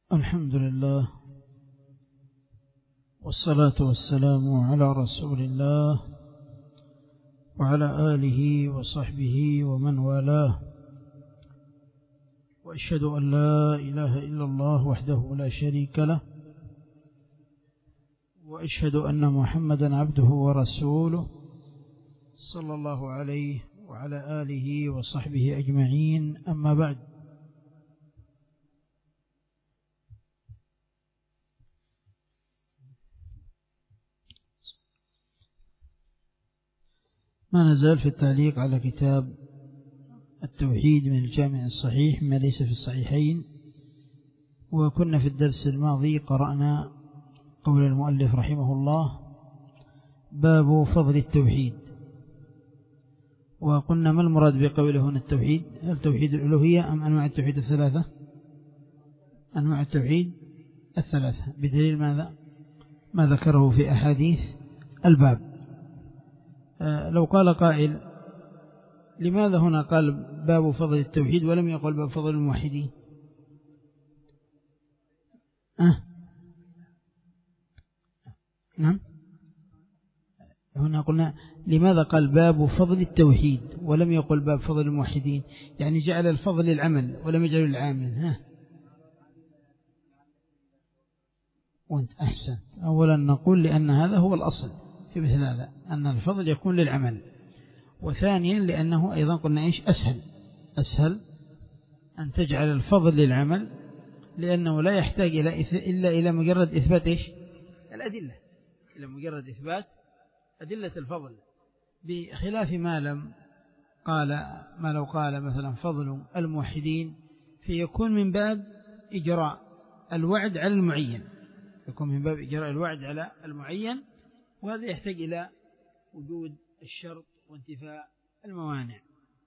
الحمد لله والصلاة والسلام على رسول الله وعلى آله وصحبه ومن والاه، وأشهد أن لا إله إلا الله وحده لا شريك له، وأشهد أن محمدا عبده ورسوله صلى الله عليه وعلى آله وصحبه أجمعين. أما بعد، ما نزال في التعليق على كتاب التوحيد من الجامع الصحيح ما ليس في الصحيحين، وكنا في الدرس الماضي قرأنا قول المؤلف رحمه الله: باب فضل التوحيد. وقلنا ما المراد بقوله هنا التوحيد؟ هل توحيد الألوهية أم أنواع التوحيد الثلاثة؟ أنواع التوحيد الثلاثة، بدليل ماذا؟ ما ذكره في أحاديث الباب. لو قال قائل: لماذا هنا قال باب فضل التوحيد ولم يقل باب فضل الموحدين؟ نعم، هنا قلنا لماذا قال باب فضل التوحيد ولم يقل باب فضل الموحدين؟ يعني جعل الفضل للعمل ولم يجعل العامل. وانت أحسن. أولا نقول لأن هذا هو الأصل في مثل هذا، أن الفضل يكون للعمل. وثانيا لأنه أيضا قلنا إيش؟ أسهل أن تجعل الفضل للعمل، لأنه لا يحتاج إلا إلى مجرد إثبات إيش؟ الأدلة، إلى مجرد إثبات أدلة الفضل، بخلاف ما لو قال مثلا فضل الموحدين، فيكون من باب إجراء الوعد على المعين، يكون من باب إجراء الوعد على المعين، وهذا يحتاج إلى وجود الشرط وانتفاء الموانع.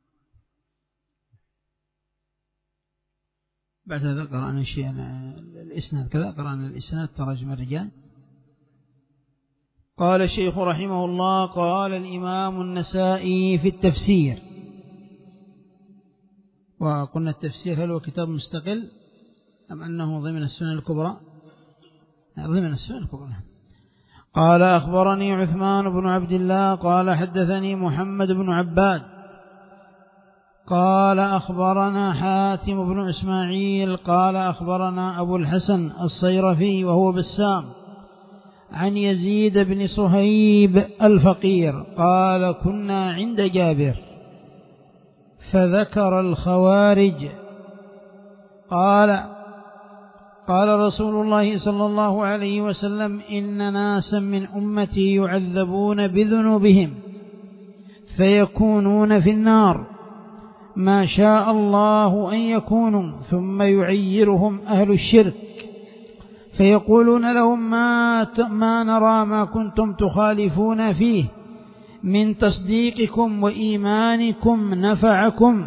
بعد هذا قرأنا شيئا الإسناد، كذا قرأنا الإسناد تراجم الرجال. قال الشيخ رحمه الله: قال الإمام النسائي في التفسير. وقلنا التفسير هل هو كتاب مستقل أم أنه ضمن السنن الكبرى؟ ضمن السنن الكبرى. قال: أخبرني عثمان بن عبد الله قال حدثني محمد بن عباد قال أخبرنا حاتم بن إسماعيل قال أخبرنا أبو الحسن الصيرفي وهو بسام عن يزيد بن صهيب الفقير قال: كنا عند جابر فذكر الخوارج قال رسول الله صلى الله عليه وسلم: إن ناسا من أمتي يعذبون بذنوبهم فيكونون في النار ما شاء الله أن يكونوا، ثم يعيرهم أهل الشرك فيقولون لهم: ما نرى ما كنتم تخالفون فيه من تصديقكم وإيمانكم نفعكم،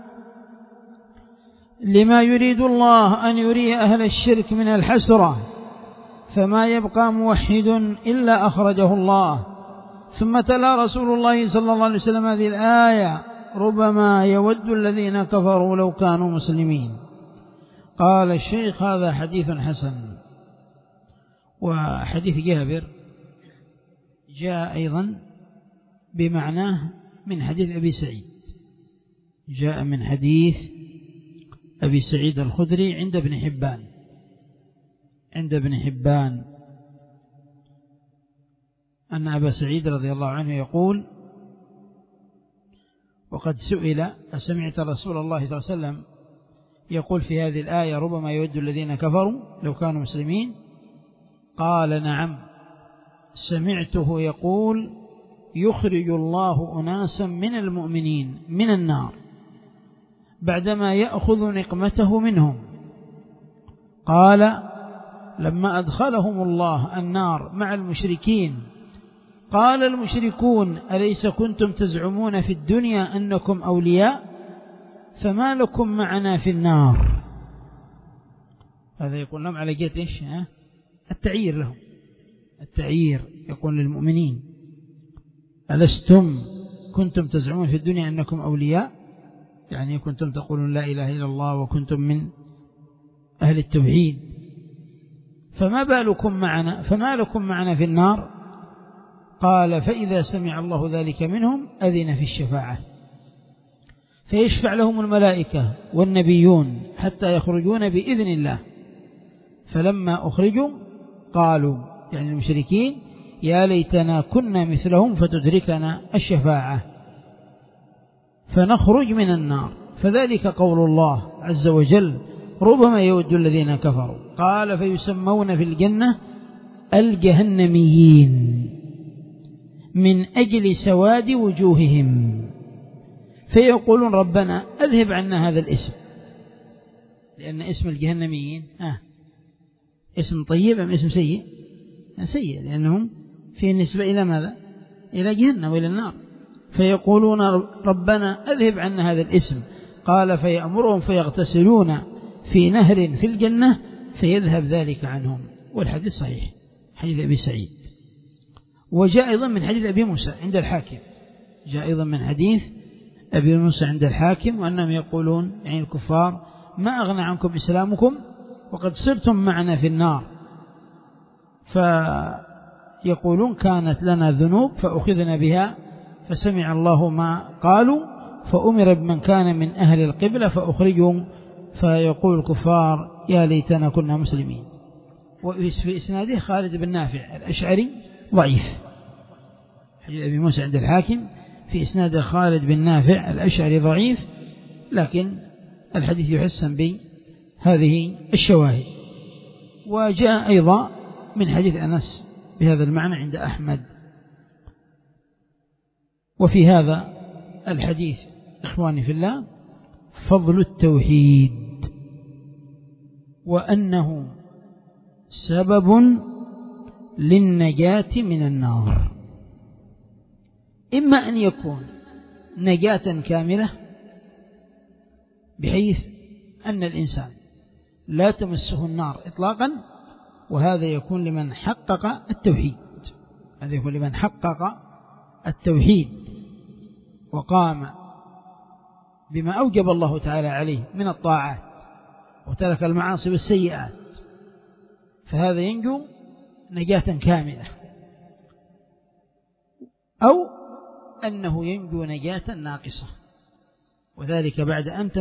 لما يريد الله أن يري أهل الشرك من الحسرة، فما يبقى موحد إلا أخرجه الله. ثم تلا رسول الله صلى الله عليه وسلم هذه الآية: ربما يود الذين كفروا لو كانوا مسلمين. قال الشيخ: هذا حديث حسن. وحديث جابر جاء أيضا بمعناه من حديث أبي سعيد، جاء من حديث أبي سعيد الخدري عند ابن حبان أن أبا سعيد رضي الله عنه يقول: وقد سئل: أسمعت رسول الله صلى الله عليه وسلم يقول في هذه الآية: ربما يود الذين كفروا لو كانوا مسلمين؟ قال: نعم، سمعته يقول: يخرج الله أناسا من المؤمنين من النار بعدما يأخذ نقمته منهم. قال: لما أدخلهم الله النار مع المشركين قال المشركون: أليس كنتم تزعمون في الدنيا أنكم أولياء؟ فما لكم معنا في النار؟ هذا يقول لهم على جهة إيش؟ التعيير لهم، التعيير يقول للمؤمنين: ألستم كنتم تزعمون في الدنيا أنكم أولياء، يعني كنتم تقولون لا إله إلا الله وكنتم من أهل التوحيد، فما لكم معنا في النار؟ قال فإذا سمع الله ذلك منهم أذن في الشفاعة، فيشفع لهم الملائكة والنبيون حتى يخرجون بإذن الله، فلما أخرجوا قالوا يعني المشركين يا ليتنا كنا مثلهم فتدركنا الشفاعة فنخرج من النار، فذلك قول الله عز وجل ربما يود الذين كفروا. قال فيسمون في الجنة الجهنميين من أجل سواد وجوههم، فيقولون ربنا أذهب عنا هذا الاسم، لأن اسم الجهنميين اسم طيب أم اسم سيء؟ سيء، لأنهم فيه نسبة إلى ماذا؟ إلى جهنم وإلى النار. فيقولون ربنا أذهب عنا هذا الاسم. قال فيأمرهم فيغتسلون في نهر في الجنة فيذهب ذلك عنهم. والحديث صحيح، حديث أبي سعيد. وجاء أيضا من حديث أبي موسى عند الحاكم، جاء أيضا من حديث أبي موسى عند الحاكم، وأنهم يقولون يعني الكفار ما أغنى عنكم إسلامكم وقد صرتم معنا في النار، فيقولون كانت لنا ذنوب فأخذنا بها فسمع الله ما قالوا فأمر بمن كان من أهل القبلة فأخرجهم، فيقول الكفار يا ليتنا كنا مسلمين. وفي إسناده خالد بن نافع الأشعري ضعيف، حديث أبي موسى عند الحاكم في إسناده خالد بن نافع الأشعري ضعيف، لكن الحديث يحسن بهذه الشواهد. وجاء أيضا من حديث أنس بهذا المعنى عند أحمد. وفي هذا الحديث إخواني في الله فضل التوحيد، وأنه سبب للنجاة من النار، إما أن يكون نجاة كاملة بحيث أن الإنسان لا تمسه النار إطلاقا، وهذا يكون لمن حقق التوحيد، هذا يكون لمن حقق التوحيد وقام بما أوجب الله تعالى عليه من الطاعات وترك المعاصي والسيئات، فهذا ينجو نجاة كاملة. أو أنه ينجو نجاة ناقصة، وذلك بعد أن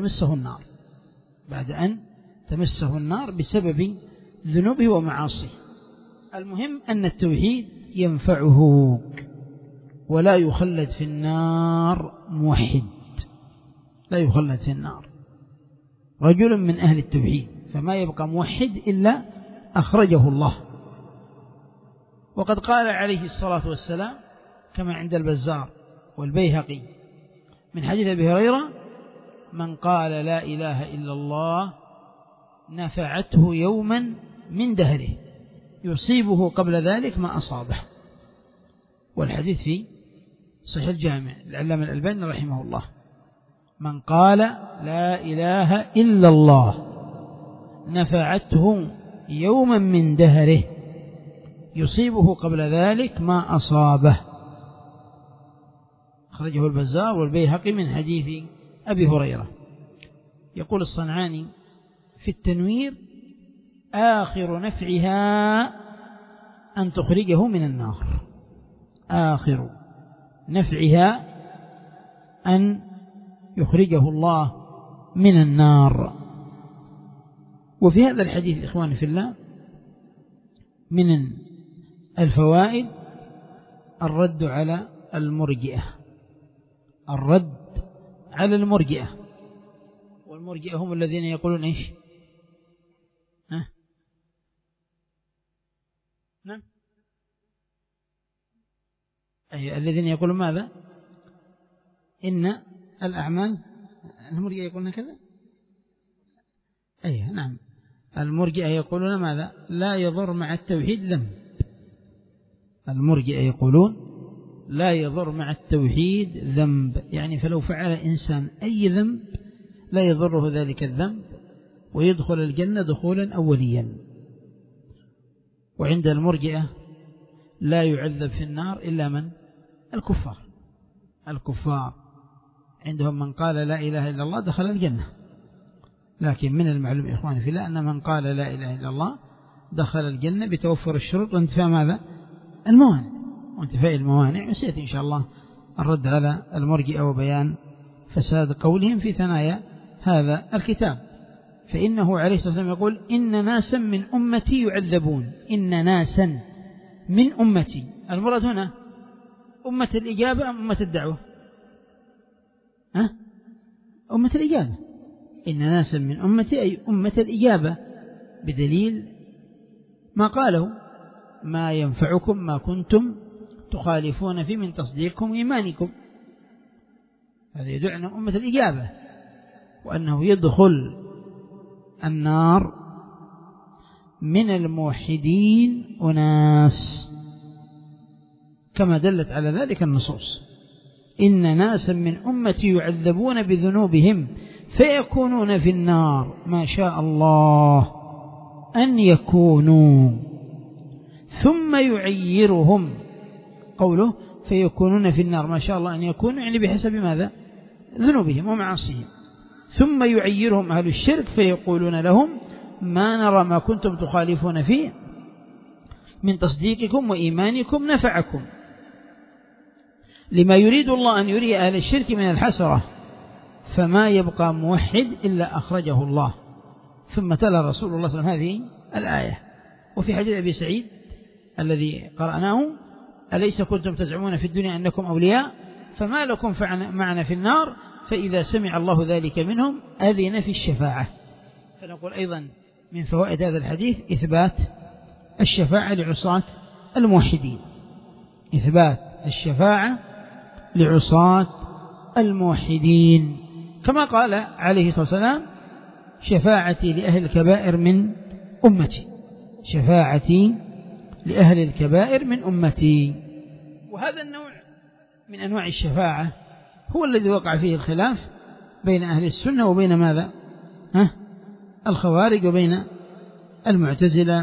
تمسه النار بسبب ذنوبه ومعاصيه. المهم أن التوحيد ينفعه ولا يخلد في النار موحد، لا يخلد في النار رجل من أهل التوحيد، فما يبقى موحد إلا أخرجه الله. وقد قال عليه الصلاة والسلام كما عند البزار والبيهقي من حديث أبي هريرة من قال لا إله إلا الله نفعته يوما من دهره يصيبه قبل ذلك ما أصابه. والحديث في صحيح الجامع العلامة الألباني رحمه الله، من قال لا إله إلا الله نفعته يوما من دهره يصيبه قبل ذلك ما أصابه، أخرجه البزار والبيهقي من حديث أبي هريرة. يقول الصنعاني في التنوير آخر نفعها أن تخرجه من النار، آخر نفعها أن يخرجه الله من النار. وفي هذا الحديث إخواني في الله من الفوائد الرد على المرجئة، الرد على المرجئة. والمرجئة هم الذين يقولون إيش؟ نعم، أي الذين يقولون ماذا؟ إن الأعمال، المرجئة يقولون كذا، أي نعم، المرجئة يقولون ماذا؟ لا يضر مع التوحيد ذنب. المرجئة يقولون لا يضر مع التوحيد ذنب، يعني فلو فعل إنسان أي ذنب لا يضره ذلك الذنب ويدخل الجنة دخولا أوليا. وعند المرجئة لا يعذب في النار إلا من؟ الكفار عندهم من قال لا إله إلا الله دخل الجنة. لكن من المعلوم إخواني في الله أن من قال لا إله إلا الله دخل الجنة بتوفر الشروط وانتفاء ماذا؟ الموانع، وانتفاء الموانع. وسيأتي إن شاء الله الرد على المرجئة وبيان فساد قولهم في ثنايا هذا الكتاب. فإنه عليه الصلاة والسلام يقول إن ناسا من أمتي يعذبون. إن ناسا من أمتي، المراد هنا أمة الإجابة أم أمة الدعوة؟ أمة الإجابة. إن ناسا من أمتي أي أمة الإجابة، بدليل ما قاله ما ينفعكم ما كنتم تخالفون فيه من تصديقكم وإيمانكم. هذا يدل على أمة الإجابة، وأنه يدخل النار من الموحدين أناس كما دلت على ذلك النصوص. إن ناسا من أمتي يعذبون بذنوبهم فيكونون في النار ما شاء الله أن يكونوا ثم يعيرهم. قوله فيكونون في النار ما شاء الله أن يكونوا يعني بحسب ماذا؟ ذنوبهم ومعاصيهم. ثم يعيرهم أهل الشرك فيقولون لهم ما نرى ما كنتم تخالفون فيه من تصديقكم وإيمانكم نفعكم، لما يريد الله أن يري أهل الشرك من الحسرة، فما يبقى موحد إلا أخرجه الله. ثم تلا رسول الله صلى الله عليه وسلم هذه الآية. وفي حديث أبي سعيد الذي قرأناه أليس كنتم تزعمون في الدنيا أنكم أولياء فما لكم معنا في النار، فإذا سمع الله ذلك منهم أذن في الشفاعة. فنقول أيضا من فوائد هذا الحديث إثبات الشفاعة لعصاة الموحدين، إثبات الشفاعة لعصاة الموحدين، كما قال عليه الصلاة والسلام شفاعتي لأهل الكبائر من أمتي، شفاعتي لأهل الكبائر من أمتي. وهذا النوع من أنواع الشفاعة هو الذي وقع فيه الخلاف بين أهل السنة وبين ماذا؟ الخوارج وبين المعتزلة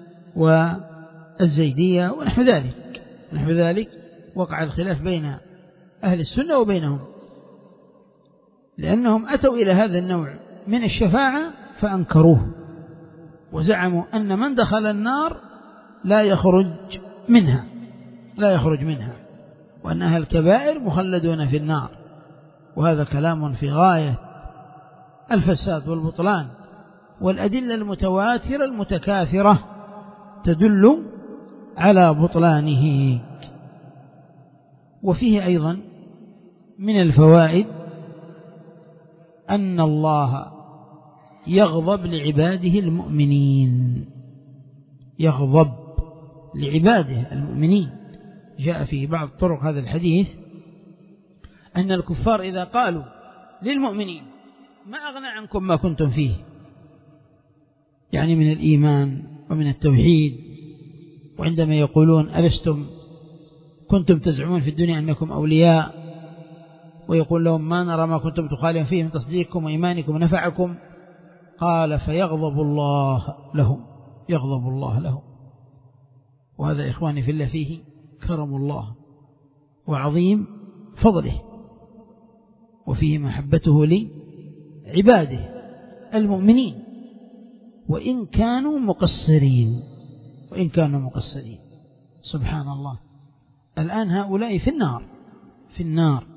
والزيدية ونحو ذلك وقع الخلاف بين أهل السنة وبينهم، لأنهم أتوا إلى هذا النوع من الشفاعة فأنكروه وزعموا أن من دخل النار لا يخرج منها وأن أهل الكبائر مخلدون في النار. وهذا كلام في غاية الفساد والبطلان، والأدلة المتواترة المتكاثرة تدل على بطلانه. وفيه أيضا من الفوائد أن الله يغضب لعباده المؤمنين، يغضب لعباده المؤمنين. جاء في بعض طرق هذا الحديث أن الكفار إذا قالوا للمؤمنين ما أغنى عنكم ما كنتم فيه، يعني من الإيمان ومن التوحيد، وعندما يقولون ألستم كنتم تزعمون في الدنيا أنكم أولياء، ويقول لهم ما نرى ما كنتم تخالفون فيه من تصديقكم وإيمانكم نفعكم، قال فيغضب الله لهم، يغضب الله لهم. وهذا إخواني في الله فيه كرم الله وعظيم فضله، وفيه محبته لعباده المؤمنين وإن كانوا مقصرين سبحان الله. الآن هؤلاء في النار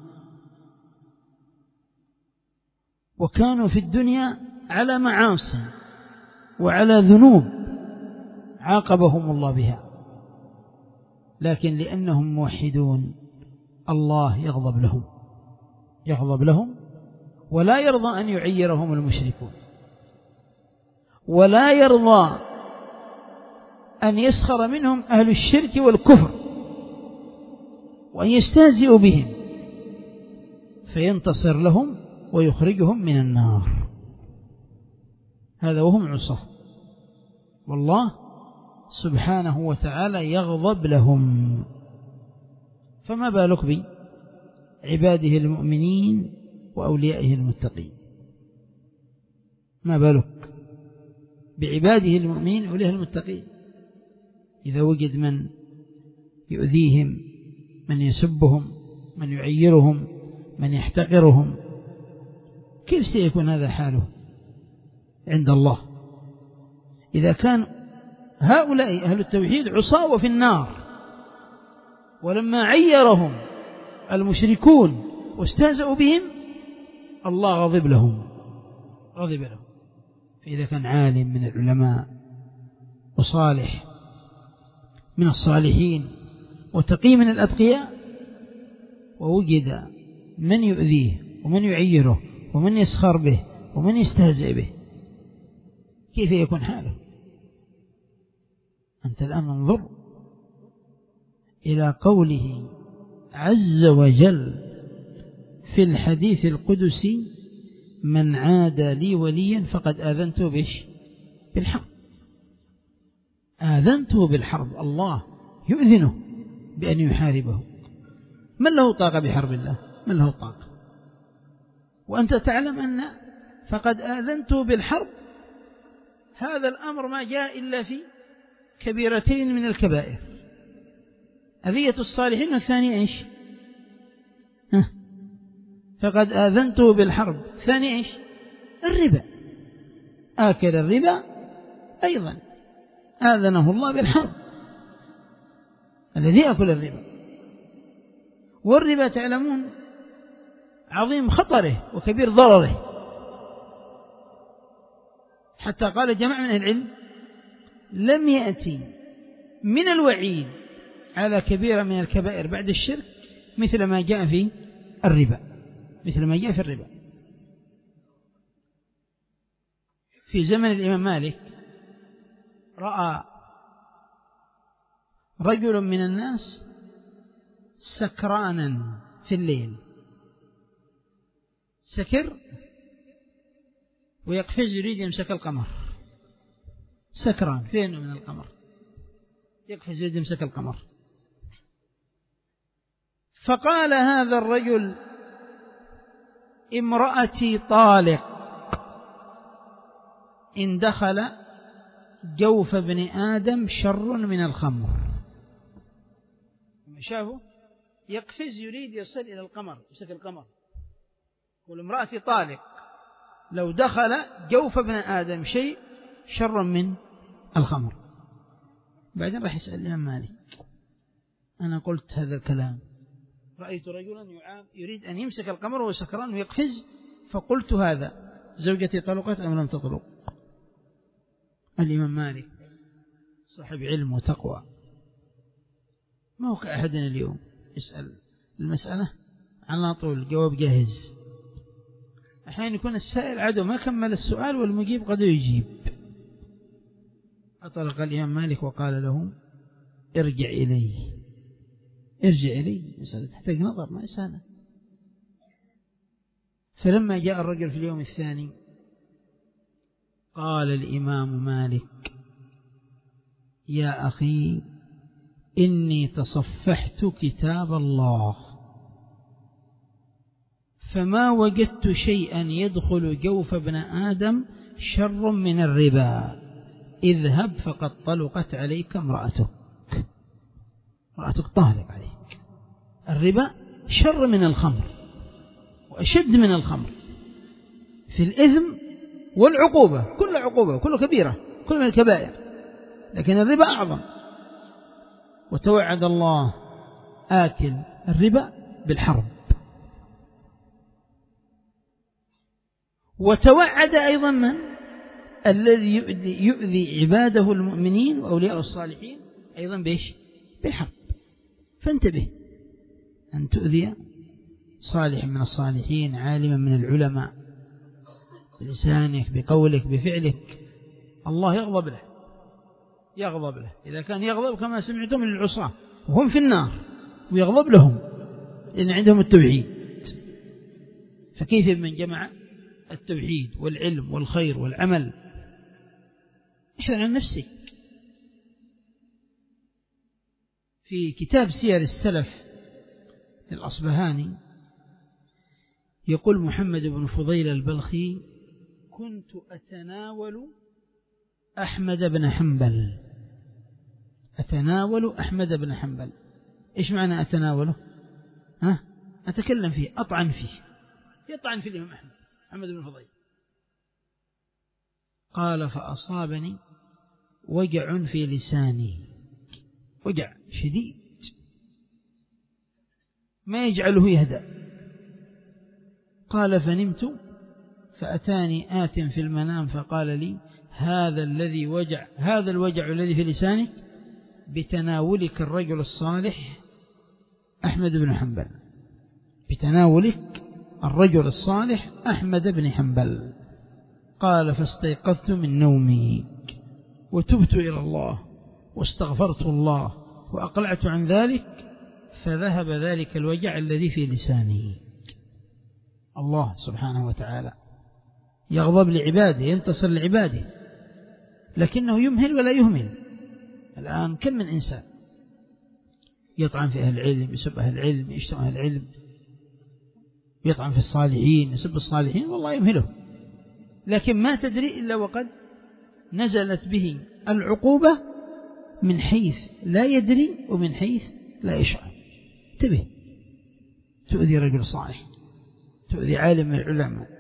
وكانوا في الدنيا على معاصي وعلى ذنوب عاقبهم الله بها، لكن لأنهم موحدون الله يغضب لهم ولا يرضى أن يعيرهم المشركون، ولا يرضى أن يسخر منهم أهل الشرك والكفر وأن يستهزئوا بهم، فينتصر لهم ويخرجهم من النار. هذا وهم عصاة، والله سبحانه وتعالى يغضب لهم. فما بالك بعباده المؤمنين وأوليائه المتقين؟ ما بالك بعباده المؤمنين وأوليائه المتقين؟ إذا وجد من يؤذيهم، من يسبهم، من يعيرهم، من يحتقرهم، كيف سيكون هذا حاله عند الله؟ إذا كان هؤلاء أهل التوحيد عصاة وفي النار. ولما عيرهم المشركون واستهزأوا بهم الله غضب لهم. فإذا كان عالم من العلماء وصالح من الصالحين وتقي من الأتقياء ووجد من يؤذيه ومن يعيره ومن يسخر به ومن يستهزئ به، كيف يكون حاله؟ أنت الآن انظر إلى قوله عز وجل في الحديث القدسي: من عادى لي وليا فقد آذنته بالحرب. آذنته بالحرب، الله يؤذنه بأن يحاربه. من له طاقة بحرب الله؟ من له طاقة؟ وأنت تعلم أن فقد آذنته بالحرب هذا الأمر ما جاء إلا في كبيرتين من الكبائر: أذية الصالحين، والثانية إيش؟ فقد آذنته بالحرب. ثاني إيش؟ الربا. آكل الربا أيضا آذنه الله بالحرب، الذي يأكل الربا. والربا تعلمون عظيم خطره وكبير ضرره، حتى قال جماعة من العلم: لم يأتي من الوعيد على كبيرة من الكبائر بعد الشرك مثل ما جاء في الربا، في زمن الإمام مالك رأى رجل من الناس سكرانا في الليل، سكر ويقفز يريد يمسك القمر، سكران فين من القمر، يقفز يريد يمسك القمر. فقال هذا الرجل: امرأتي طالق، إن دخل جوف ابن آدم شر من الخمر. شافوا يقفز يريد يصل إلى القمر، يمسك القمر، يقول: امرأتي طالق، لو دخل جوف ابن آدم شيء شر من الخمر. بعدين راح يسأل الإمام مالك: أنا قلت هذا الكلام، رأيت رجلا يريد أن يمسك القمر وهو سكران ويقفز، فقلت هذا، زوجتي طلقت أم لم تطلق؟ الإمام مالك صاحب علم وتقوى، ما هو كأحدنا اليوم يسأل المسألة على طول جواب جاهز. أحيانا يكون السائل عدو ما كمل السؤال والمجيب قد يجيب. أطلق الإمام مالك وقال له: ارجع إلي. مسألة تحتاج نظر، ما سهلة. فلما جاء الرجل في اليوم الثاني قال الإمام مالك: يا أخي، إني تصفحت كتاب الله فما وجدت شيئا يدخل جوف ابن آدم شر من الربا، اذهب فقد طلقت عليك امرأتك طالق عليك. الربا شر من الخمر وأشد من الخمر في الإثم والعقوبة، كل عقوبة، كل كبيرة، كل من الكبائر، لكن الربا أعظم. وتوعد الله آكل الربا بالحرب، وتوعد أيضا من الذي يؤذي عباده المؤمنين وأولياء الصالحين أيضا بالحرب. فانتبه أن تؤذي صالح من الصالحين، عالما من العلماء، بلسانك، بقولك، بفعلك، الله يغضب له. إذا كان يغضب كما سمعتم للعصاة وهم في النار ويغضب لهم لأن عندهم التوحيد، فكيف من جمع التوحيد والعلم والخير والعمل؟ احذر عن نفسك. في كتاب سير السلف للأصبهاني يقول محمد بن فضيل البلخي: كنت أتناول أحمد بن حنبل. إيش معنى أتناوله؟ أتكلم فيه، أطعن فيه، يطعن في الإمام محمد بن فضيل. قال: فأصابني وجع في لساني، وجع شديد ما يجعله يهدأ. قال فنمت فأتاني آت في المنام فقال لي هذا الوجع الذي في لسانك بتناولك الرجل الصالح أحمد بن حنبل، بتناولك الرجل الصالح أحمد بن حنبل. قال فاستيقظت من نومي وتبت إلى الله واستغفرت الله وأقلعت عن ذلك فذهب ذلك الوجع الذي في لساني. الله سبحانه وتعالى يغضب لعباده، ينتصر لعباده، لكنه يمهل ولا يهمل. الآن كم من إنسان يطعن في أهل العلم، يسب أهل العلم، يشتم أهل العلم، يطعن في الصالحين، يسب الصالحين، والله يمهله، لكن ما تدري إلا وقد نزلت به العقوبة من حيث لا يدري ومن حيث لا يشعر. انتبه، تؤذي رجل صالح، تؤذي عالم من العلماء،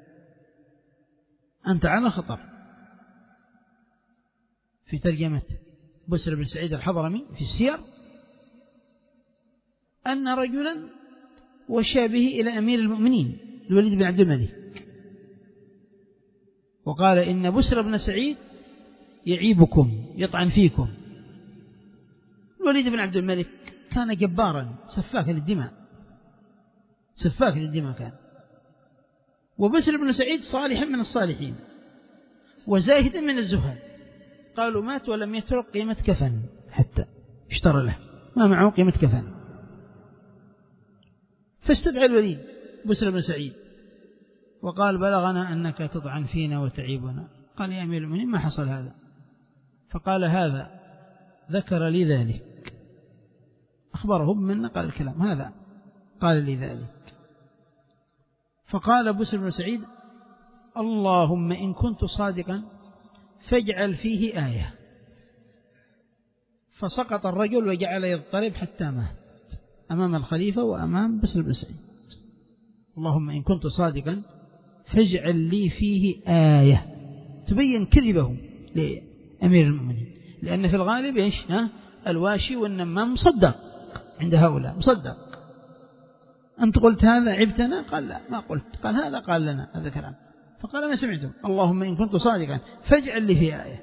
أنت على خطر. في ترجمة بسر بن سعيد الحضرمي في السير أن رجلا وشى به إلى أمير المؤمنين الوليد بن عبد الملك، وقال إن بسر بن سعيد يعيبكم، يطعن فيكم. الوليد بن عبد الملك كان جبارا سفاكا للدماء، سفاك للدماء كان، وبسر بن سعيد صالحا من الصالحين وزاهدا من الزهاد. قالوا مات ولم يترك قيمة كفن، حتى اشترى له ما معه قيمة كفن. فاستدعى الوليد بسر بن سعيد وقال بلغنا أنك تطعن فينا وتعيبنا. قال يا أمير المؤمنين ما حصل هذا؟ فقال هذا ذكر لي ذلك، أخبره بمن نقل الكلام، هذا قال لي ذلك. فقال بسر بن سعيد اللهم إن كنت صادقا فاجعل فيه آية. فسقط الرجل وجعل يضطرب حتى مات أمام الخليفة وأمام بسر بن سعيد. اللهم إن كنت صادقا فاجعل لي فيه آية تبين كذبه لأمير المؤمنين، لأن في الغالب إيش الواشي والنمام مصدق عند هؤلاء، مصدق. أنت قلت هذا عبتنا؟ قال لا ما قلت. قال هذا قال لنا هذا كلام. فقال ما سمعتم، اللهم إن كنت صادقا فاجعل لي فيه آية.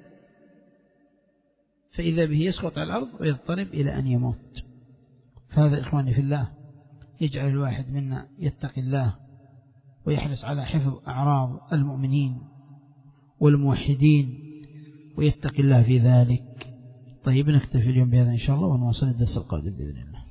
فإذا به يسقط على الأرض ويضطرب إلى أن يموت. فهذا إخواني في الله يجعل الواحد منا يتقي الله ويحرص على حفظ أعراض المؤمنين والموحدين ويتقي الله في ذلك. طيب نكتفي اليوم بهذا إن شاء الله، ونواصل الدرس القادم بإذن الله.